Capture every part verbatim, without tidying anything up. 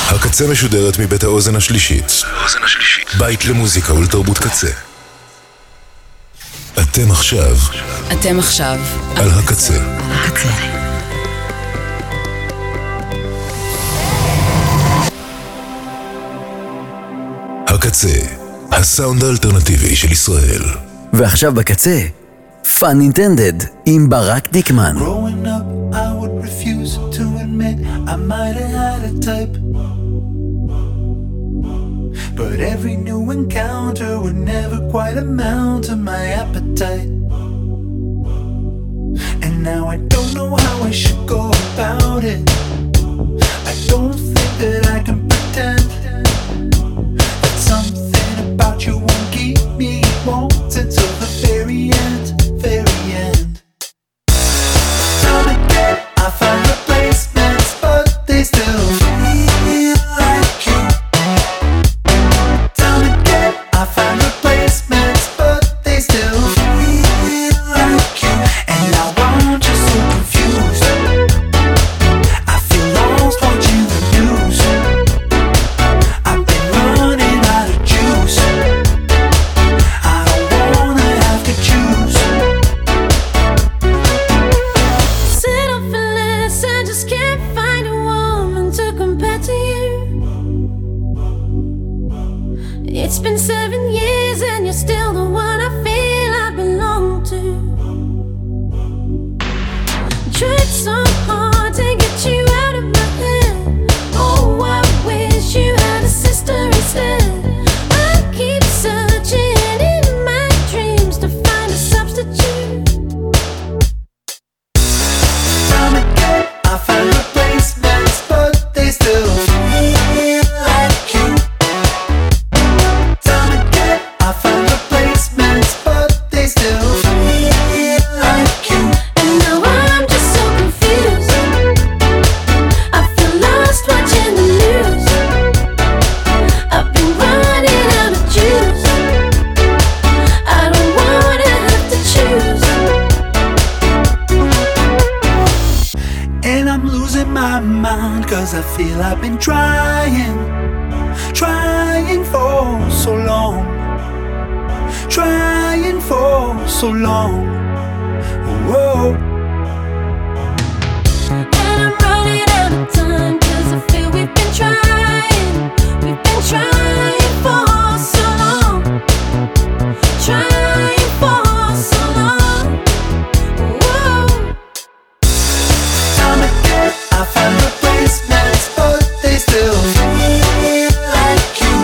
הקצה משודרת מבית האוזן השלישית. בית למוזיקה ולתרבות קצה. אתם עכשיו. אתם עכשיו. על הקצה. הקצה. הקצה, הסאונד האלטרנטיבי של ישראל. ועכשיו בקצה, Fun Intended עם ברק דיקמן. Growing up, I would refuse to admit I might have had a type. But every new encounter would never quite amount to my appetite. And now I don't know how I should go about it. I don't think that I can pretend that something about you won't keep me wanting till the very end, very end. Time again, I find replacements, but they still feel like you. Time again, I find replacements, but they still feel like you. And now I'm just so confused. I feel lost watching the news. I've been running out of juice. I don't wanna have to choose. Settle for less, I just can't find a woman to compare to you. It's been seven years and you're still the one I feel I belong to. Tried so hard to get you out of my head. Oh, I wish you had a sister instead. I keep searching in my dreams to find a substitute. Time again, I find replacements, but they still feel like you. Time again, I find replacements, but they still feel like you. And now I'm just so confused. I feel lost watching the news. I've been running out of juice. I don't wanna have to choose. And I'm losing my mind, cause I feel I've been trying, trying for so long, trying for so long. Whoa. And I'm running out of time, cause I feel we've been trying. We've been trying for so long. Trying for so long. Whoa. Time again, I find replacements, but they still feel like you.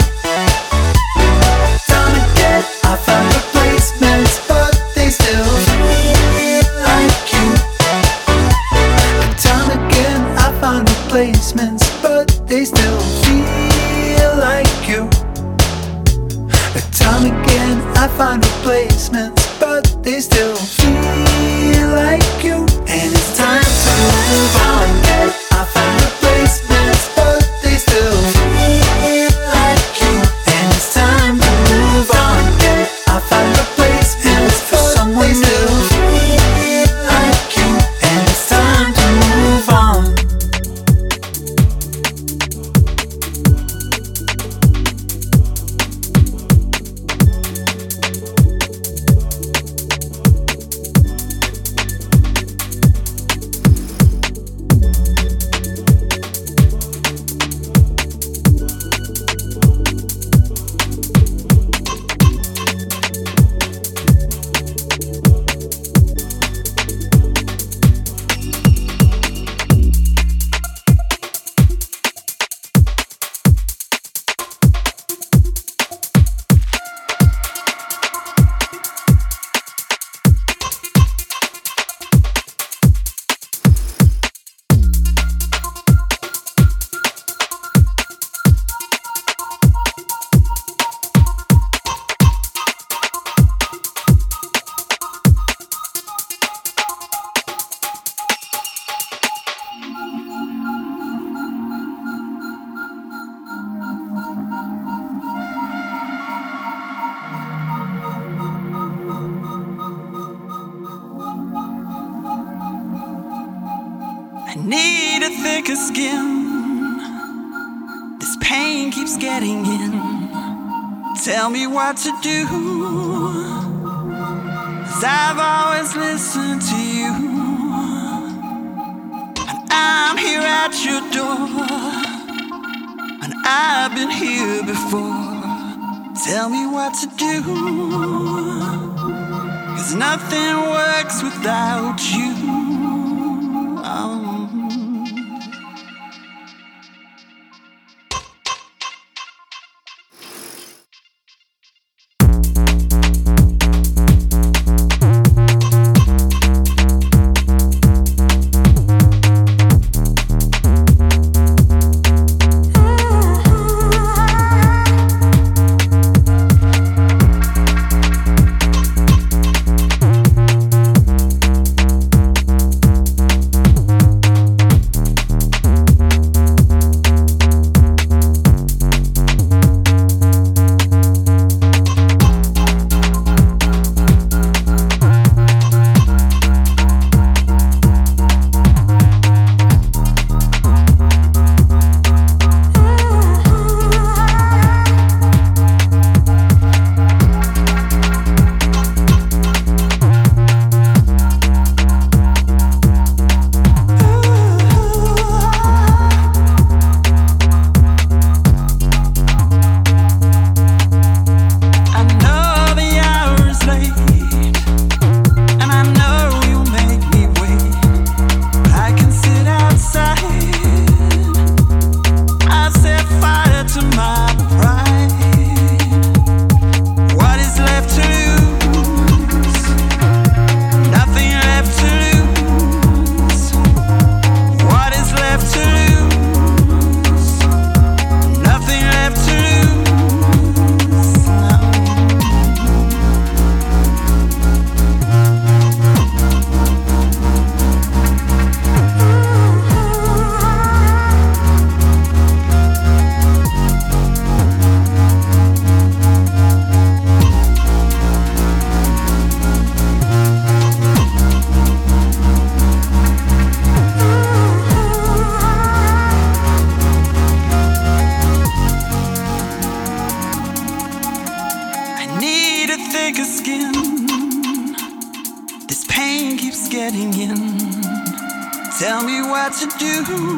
Time again, I find replacements, but they still feel like you. Time again, I find replacements, but they still feel like you. Time again, I find replacements, but they still feel like you. And it's time to move on. I find replacements, but they still feel like you. And it's time to move on. I find replacements for someone new. Feel like you. And it's time to move on. I need a thicker skin pain keeps getting in. Tell me what to do, 'cause I've always listened to you, and I'm here at your door, and I've been here before. Tell me what to do, 'cause nothing works without you. Oh. Tell me what to do.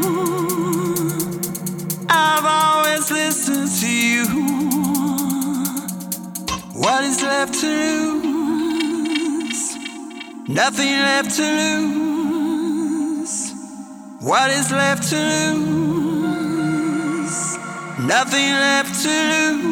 I've always listened to you. What is left to lose? Nothing left to lose. What is left to lose? Nothing left to lose.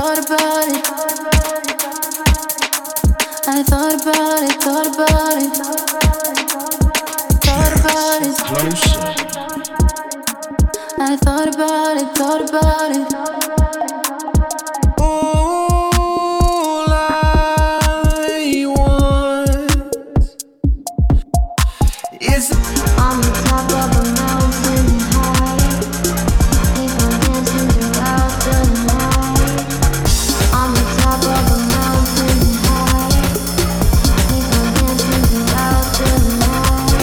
thought about it. I thought about it, thought about it. Thought about it. I thought about it, thought about it. All I want is on the top of a mountain high. People dancing throughout the night. On the top of a mountain high. People dancing throughout the night.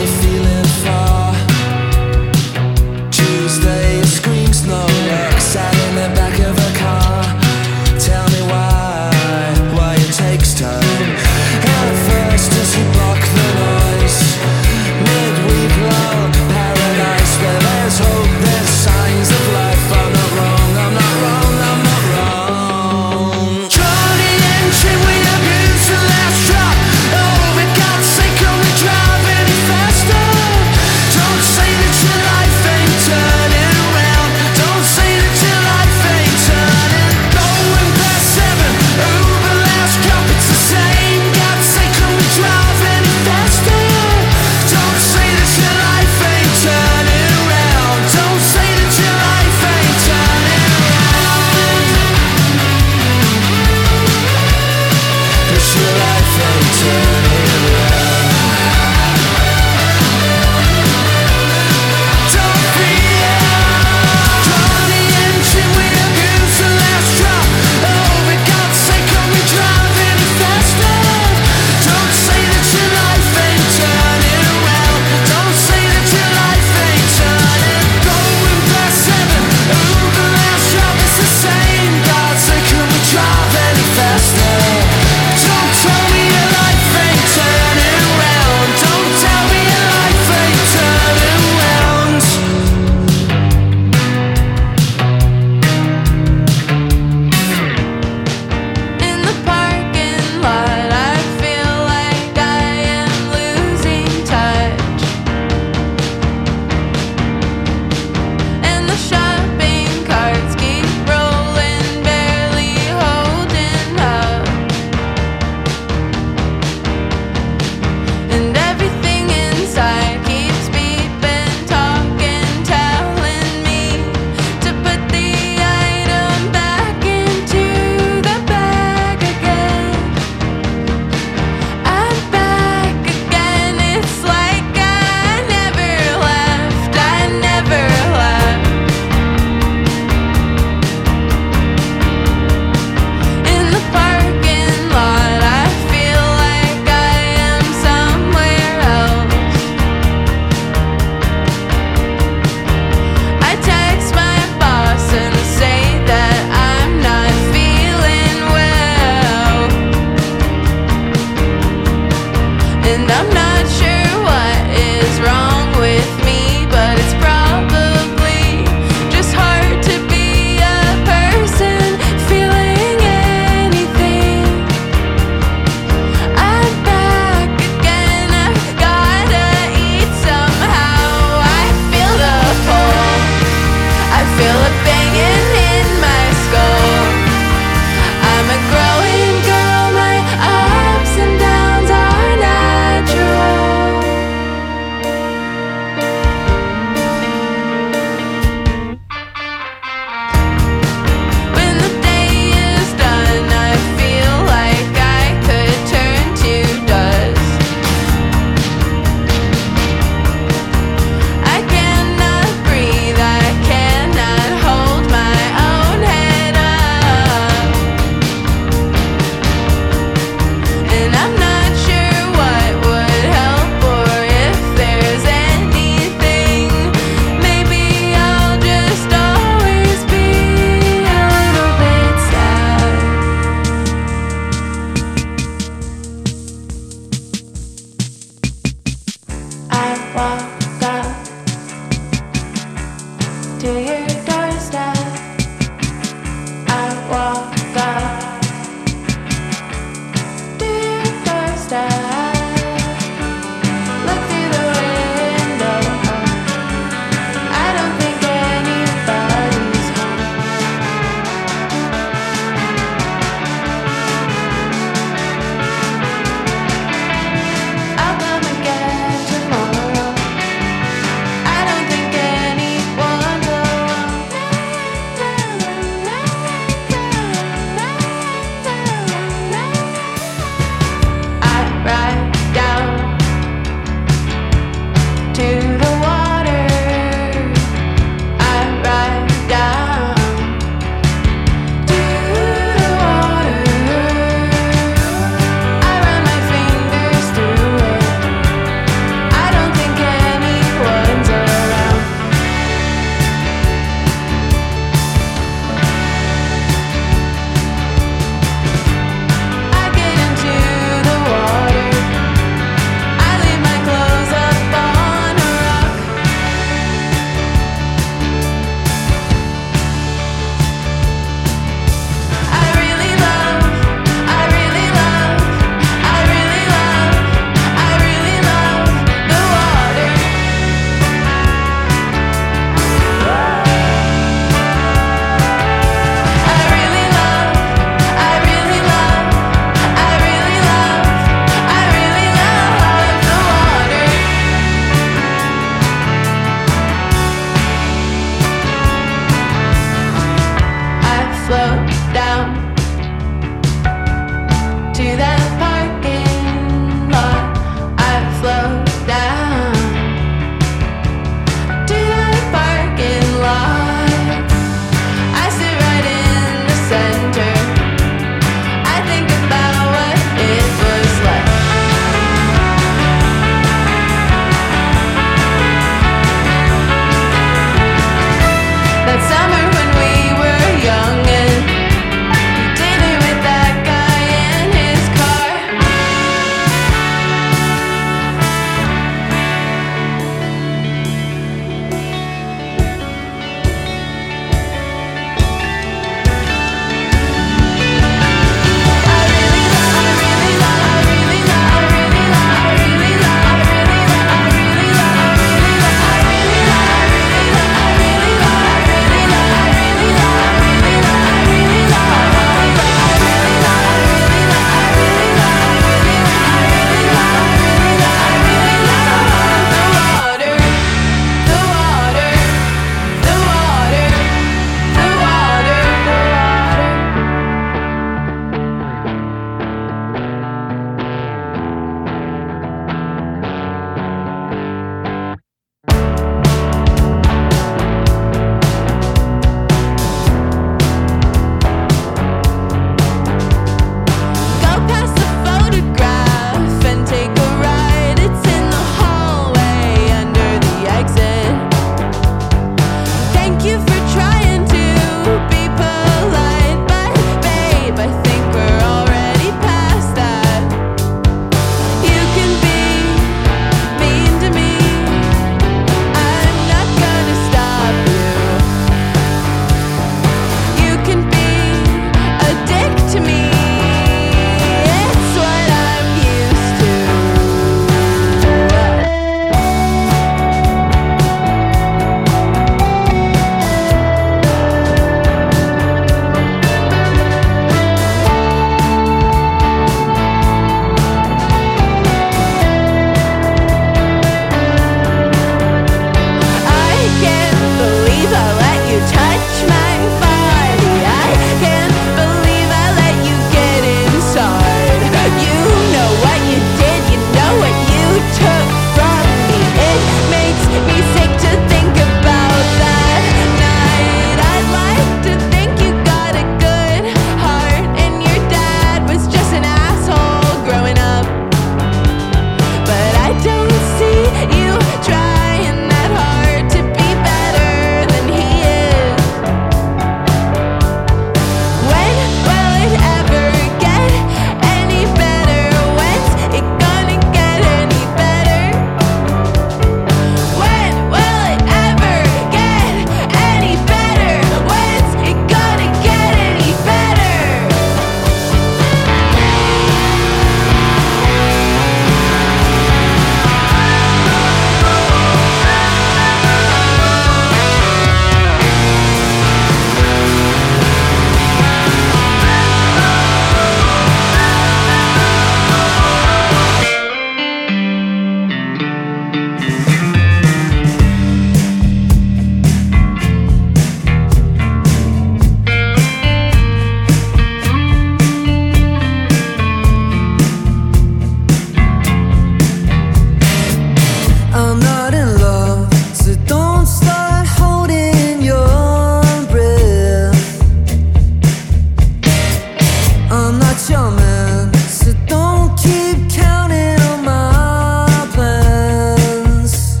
coming, so don't keep counting on my plans.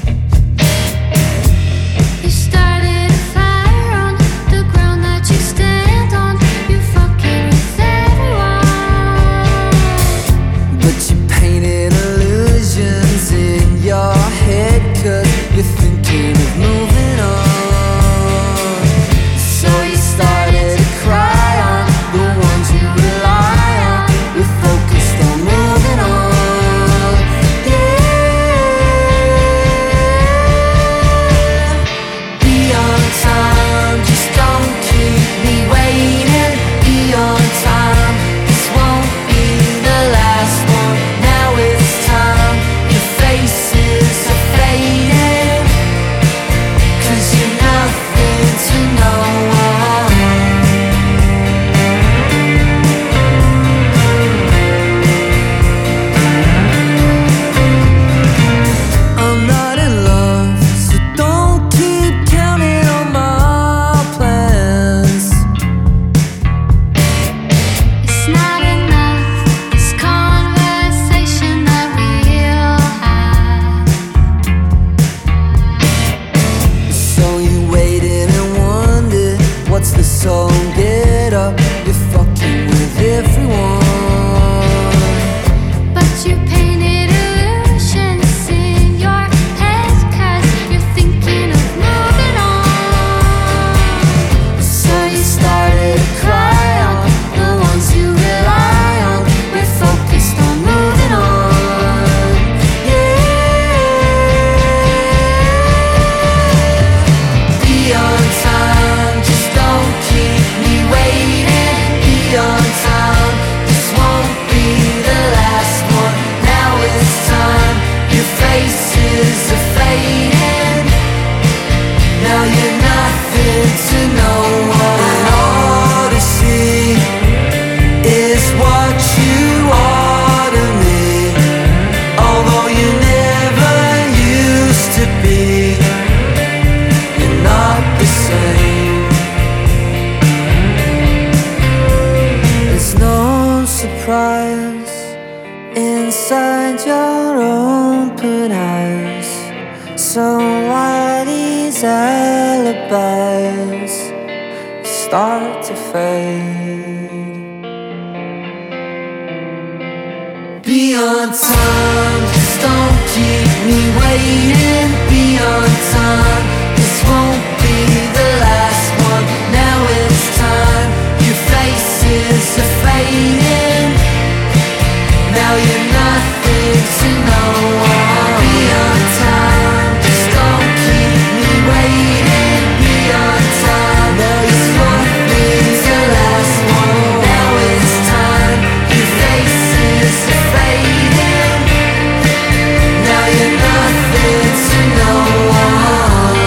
You started a fire on the ground that you stand on. You're fucking with everyone. But you painted illusions in your head, cause you're thinking of moving on. So you started to cry on the ones you rely on. You're focused on moving on. Yeah. Be on time, just don't keep me waiting. Be on time, this won't be the last one. Now it's time, your faces are fading, cause you're nothing to no one. I'm not in love, so don't keep counting on my plans. It's not enough, this conversation that we'll have. So you waited and wondered, what's the song? Get up, you're fucking with everyone. But you painted illusions in your head, cause you're thinking of moving on. So you started to cry on the ones you rely on. We're focused on moving on. Yeah. Be on time, just don't keep me waiting. Be on time, this won't be the last one. Now it's time, your faces are fading. Now you're nothing to no one. And all to see is what you are to me. Although you never used to be, you're not the same. There's no surprise inside your open eyes. So why these alibis start to fade? Be on time, just don't keep me waiting. Be on time, this won't be the last one. Now it's time, your faces are fading. Now you're nothing to no one. Be on time, just don't keep me waiting. Be on time, now this won't be the last one. Now it's time, your faces are fading. Now you're nothing to no one.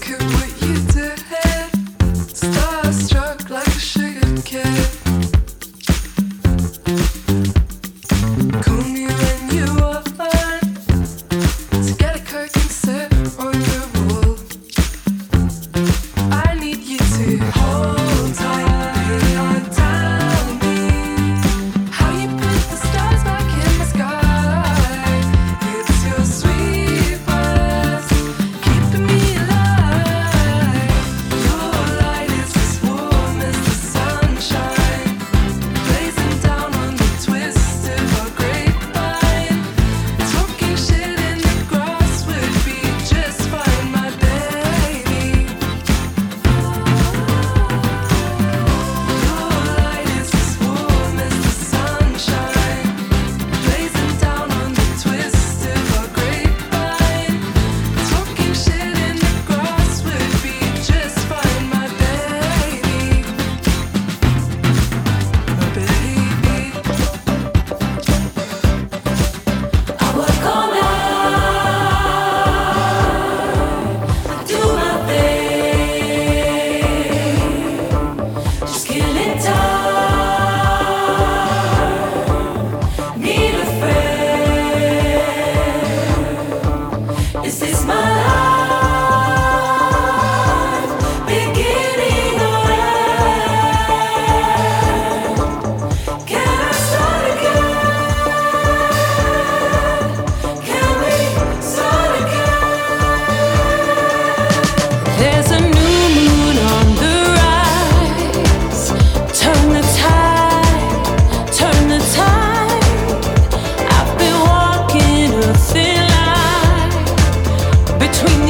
Between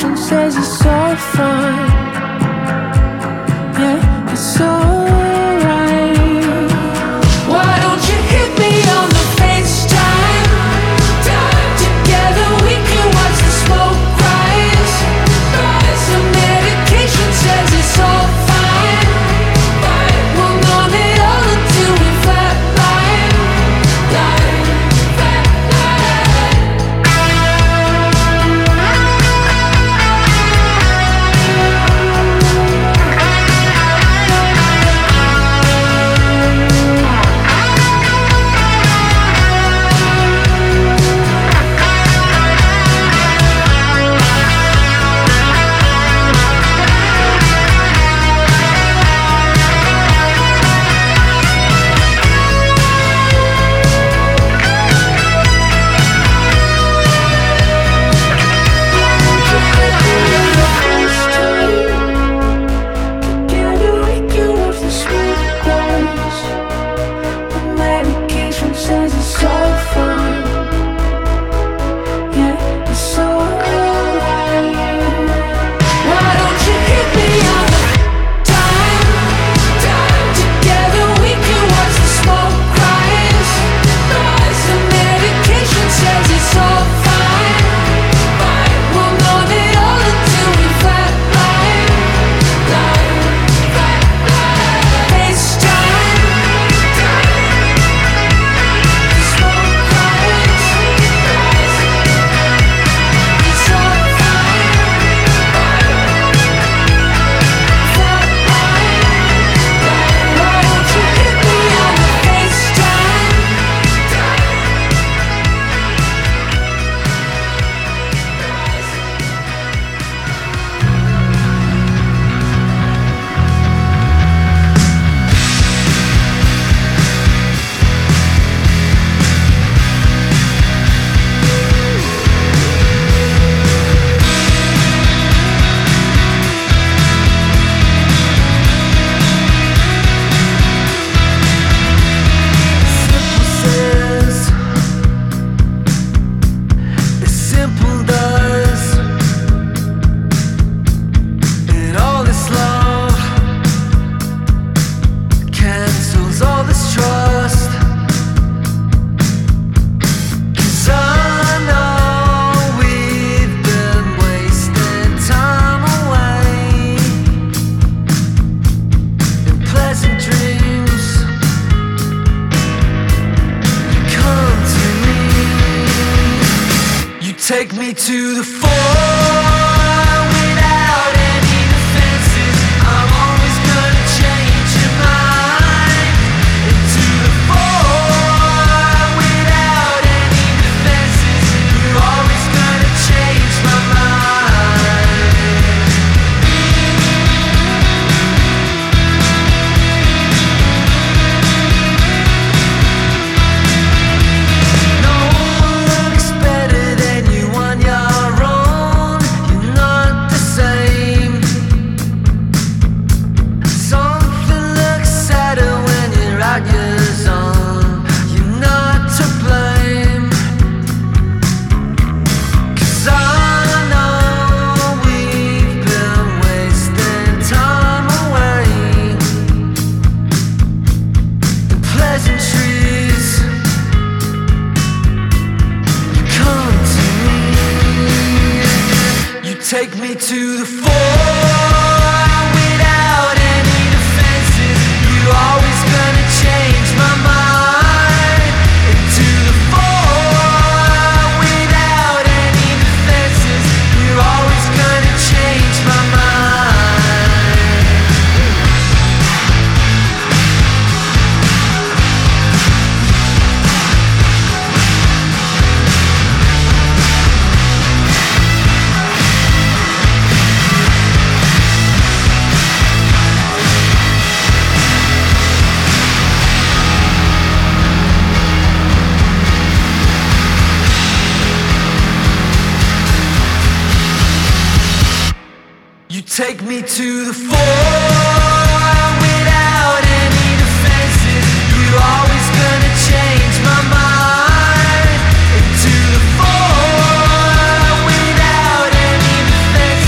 medication says it's all fine. Yeah, it's alright. Why don't you hit me on the FaceTime? Together we can watch the smoke rise. Some medication says it's all fine. We'll numb it all until we flatline. Take me to the floor without any defenses. I'm always gonna change your mind. Into the floor without any defenses. You're always gonna change my No one looks better than you on your own. You're not the same. Something looks sadder when you're out your zone. You're not to blame. 'Cause I know we've been wasting time away in pleasantries. You come to me. You take me to the floor without any defenses. You're always gonna change my mind. Into the floor without any defenses. You're always gonna change my mind. You take me to the floor without any defenses. You're always gonna change my mind. Into the floor without any defenses.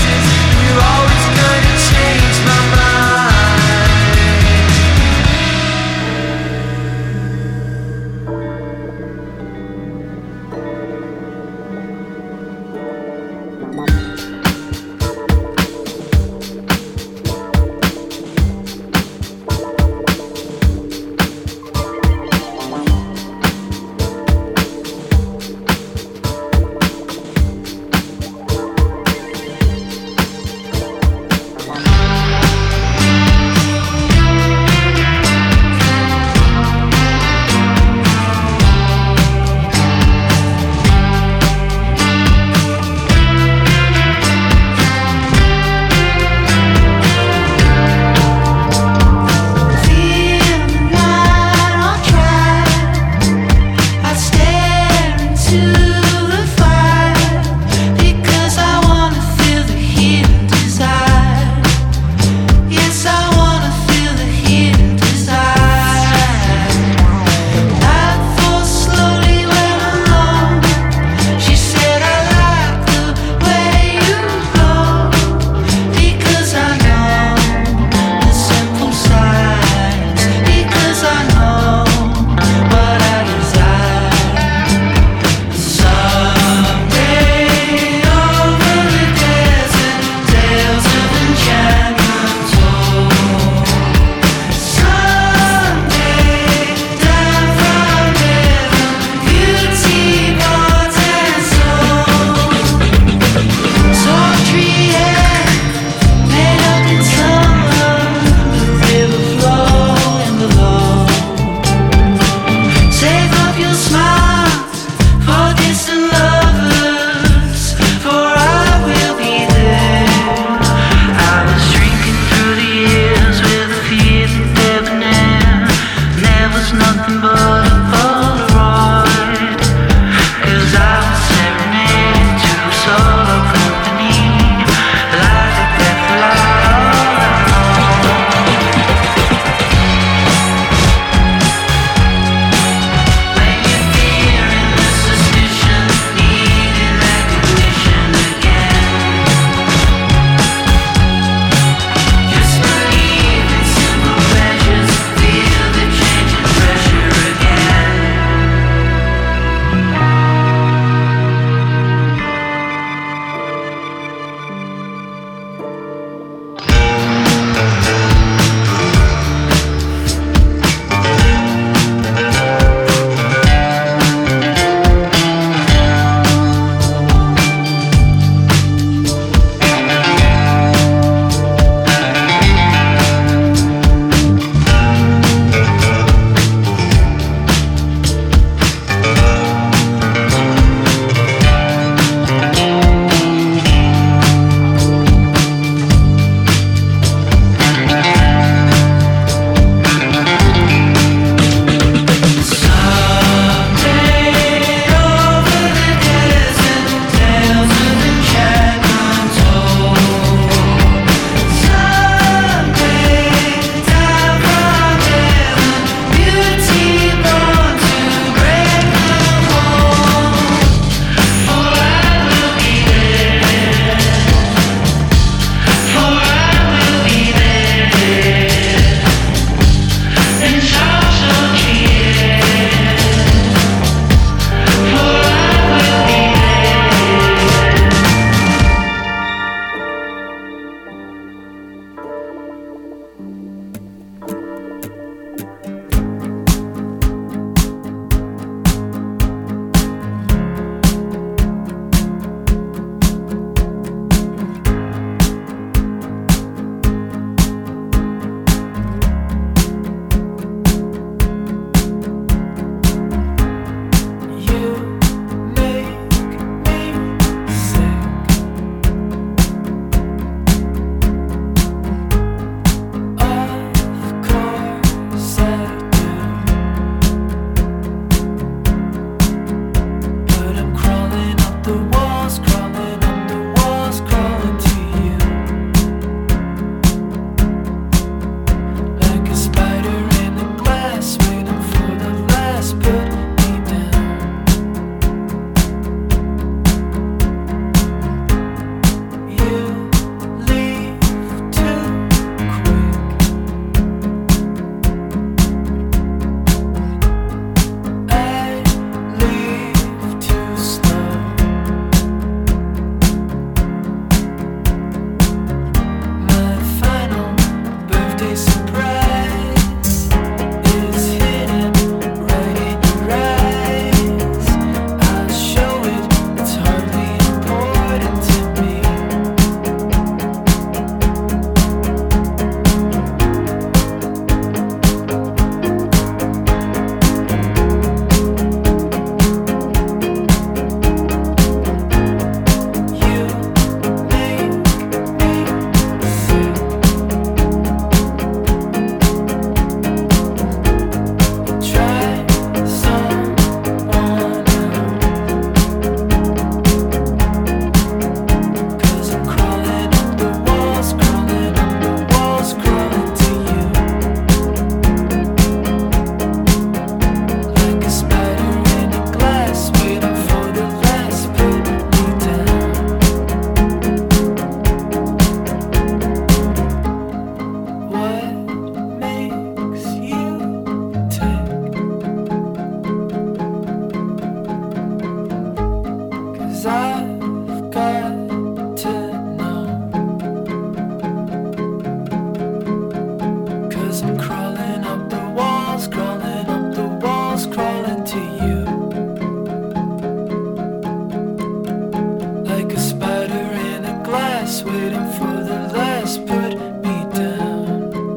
just waiting for the last put me down.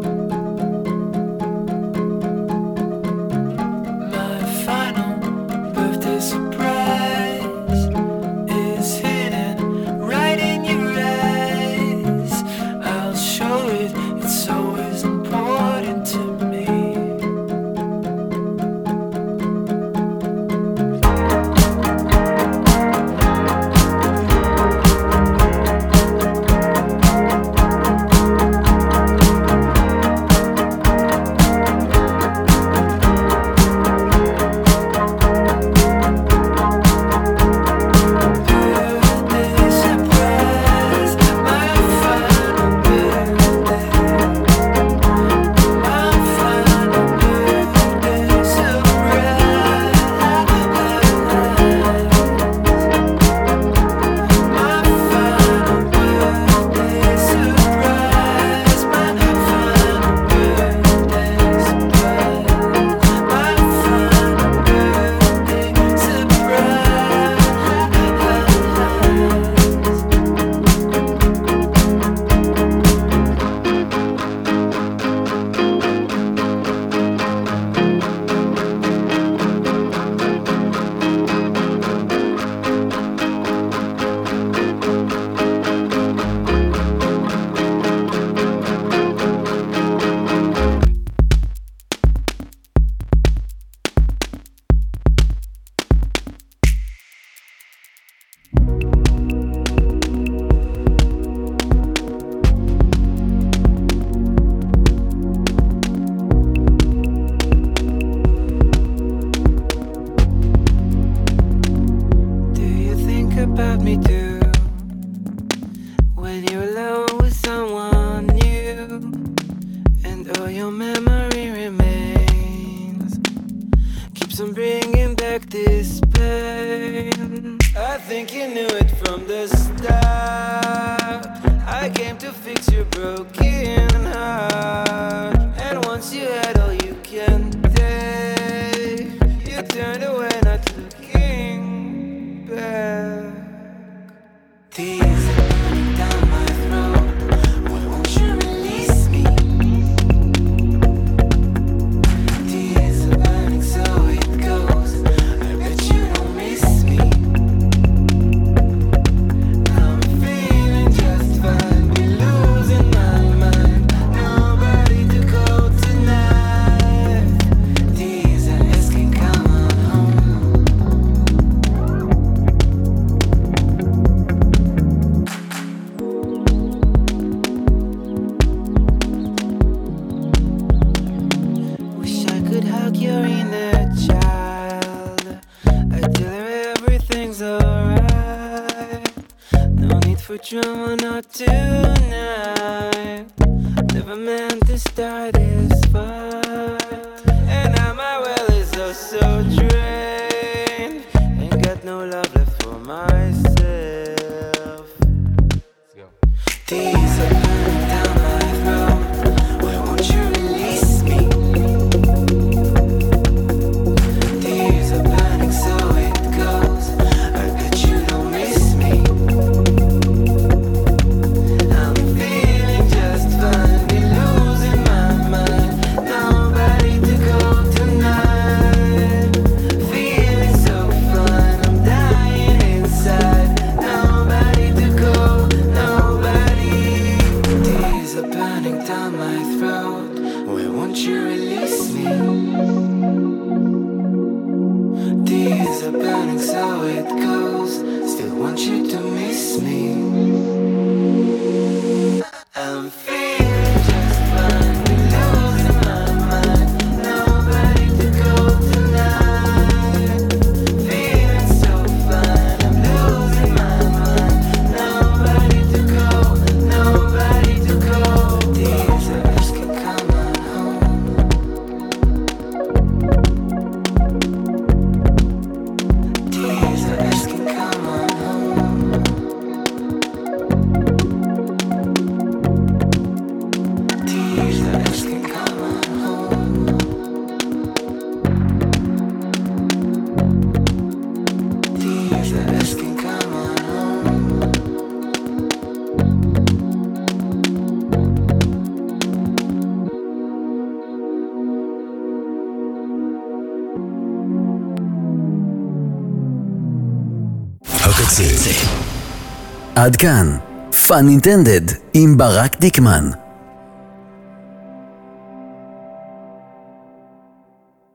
My final birthday surprise is hidden right in your eyes. I'll show it, it's always important to me. Do you think about me too when you're alone with someone new and all your memory remains? Keeps on bringing back this pain. I think you knew it from the start. I came to fix your broken heart, and once you had all you can take, you turned away, not looking back. Tears are running down my throat. Why won't you release me? Tears are burning, so it goes. I bet you don't miss me. I'm feeling just fine, be losing my mind. Nobody to call tonight. Tears are asking, come on home. Wish I could hug your inner child. I tell her everything's alright. No need for drama, not tonight. Never meant to start this fight, and now my well is oh so drained. Ain't got no love left for myself. These are burning down my throat. Why won't you release me? Tears are burning, so it goes. I bet you don't miss me. I'm feeling just fine, be losing my mind. Nobody to call tonight. Feeling so fine, I'm dying inside. Nobody to call, nobody. בקצה. עד כאן, פאן אינטנדד עם ברק דיקמן.